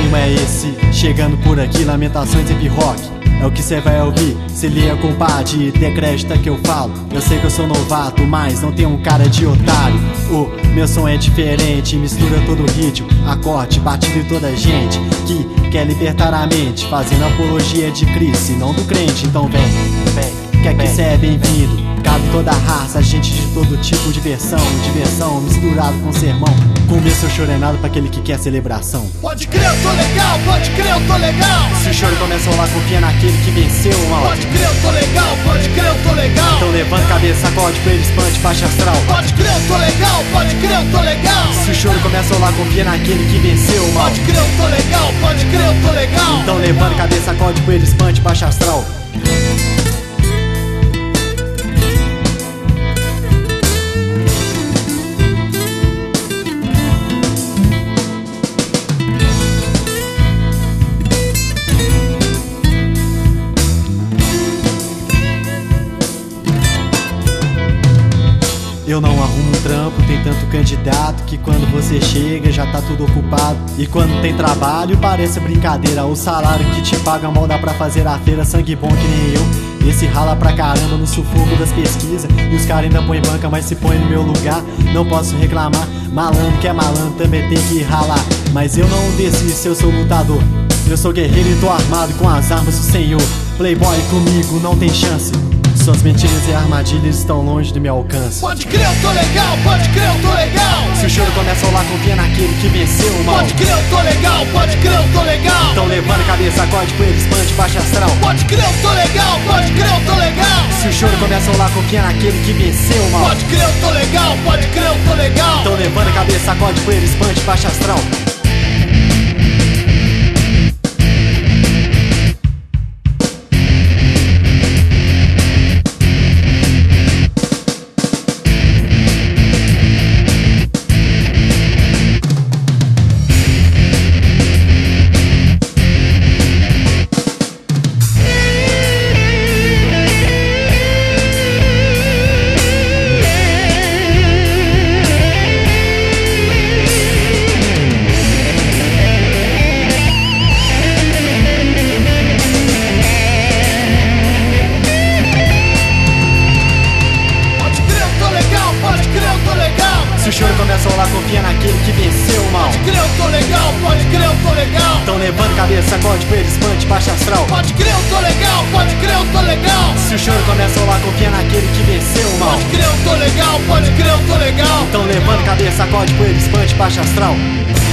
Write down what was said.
caminho é esse, chegando por aqui, lamentações hip rock. É o que cê vai ouvir, se liga compadre, te acredita que eu falo. Eu sei que eu sou novato, mas não tenho um cara de otário. O meu som é diferente, mistura todo o ritmo, acorde, batido de toda gente que quer libertar a mente, fazendo apologia de Cristo e não do crente. Então vem, que aqui cê é bem-vindo. Cabe toda a raça, gente de todo tipo, diversão misturado com sermão. Começo eu chorenado pra aquele que quer celebração. Pode crer, eu tô legal, pode crer, eu tô legal. Se o choro começa a rolar, confia naquele que venceu o mal. Pode crer, eu tô legal, pode crer, eu tô legal. Então levanta a cabeça, sacode pra ele, espante, baixa astral. Pode crer, eu tô legal, pode crer, eu tô legal. Se o choro começa a rolar, confia naquele que venceu o mal. Pode crer, eu tô legal, pode crer, eu tô legal. Então levanta a cabeça, sacode pra ele, espante, baixa astral. Eu não arrumo um trampo, tem tanto candidato que quando você chega já tá tudo ocupado. E quando tem trabalho parece brincadeira, o salário que te paga mal dá pra fazer a feira. Sangue bom que nem eu, esse rala pra caramba no sufoco das pesquisas. E os caras ainda põem banca, mas se põe no meu lugar, não posso reclamar. Malandro que é malandro também tem que ralar. Mas eu não desisto, eu sou lutador. Eu sou guerreiro e tô armado com as armas do Senhor. Playboy comigo não tem chance, suas mentiras e armadilhas estão longe do meu alcance. Pode crer, eu tô legal, pode crer, eu tô legal. Se o choro começa a rolar, confia naquele que venceu o mal. Pode crer, eu tô legal, pode crer, eu tô legal. Então levanta a cabeça, acorde com ele, espante, baixa astral. Pode crer, eu tô legal, pode crer, eu tô legal. Se o choro começa a rolar, confia naquele que venceu o mal. Pode crer, eu tô legal, pode crer, eu tô legal. Então levanta a cabeça, acorde com ele, espante, baixa astral. Se o choro começa a rolar, confia naquele que venceu o mal. Pode crer, eu tô legal, pode crer, eu tô legal. Então levanta a cabeça, sacode com ele, espante, baixa astral. Pode crer, eu tô legal, pode crer, eu tô legal. Se o choro começa a rolar, confia naquele que venceu o mal. Pode crer, eu tô legal, pode crer, eu tô legal. Então levanta a cabeça, sacode com ele, espante, baixa astral.